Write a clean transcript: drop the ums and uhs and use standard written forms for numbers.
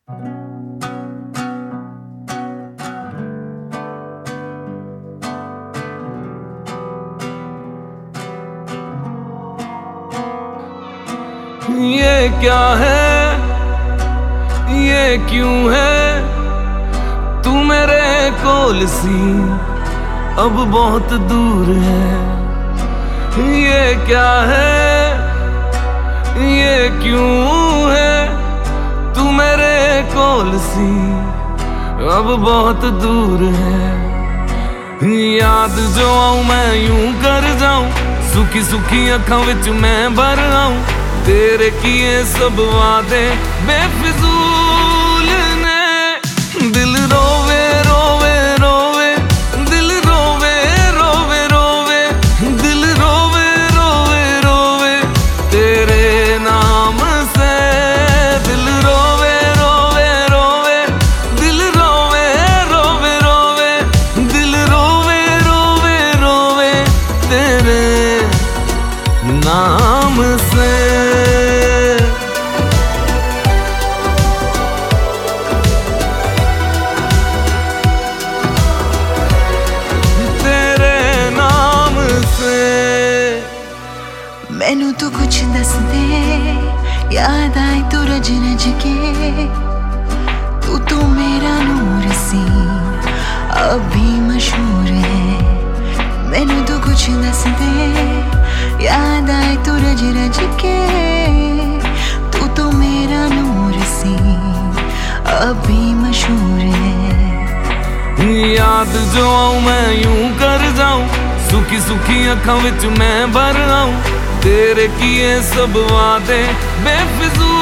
ये क्या है, ये क्यों है, तू मेरे कोल सी अब बहुत दूर है। ये क्या है, ये क्यों है, तू मेरे कोल सी अब बहुत दूर है। याद जो आऊं मैं यूं कर जाऊं, सुखी सुखी अखां विच मैं भर आऊं। तेरे किए सब वादे बेफिजूल ने। दिल रोवे रोवे रोवे, दिल रोवे रोवे रोवे, दिल रोवे रोवे रोवे तेरे नाम से। दिल रोवे रोवे रोवे, दिल रोवे रोवे रोवे, दिल रोवे रोवे रोवे तेरे नाम से। मैनू तू कुछ दस दे, याद आए तू रज रज के। तू मेरा नूर सी अब भी मशहूर है। मैनू तू कुछ दस दे, याद आए तू रज रज के। तू मेरा नूर सी अब भी मशहूर है। याद जो आऊं मैं यूं कर जाऊं, सुखी सुखी अखां विच मैं भर आऊं। तेरे किए सब वादे बेफिजूल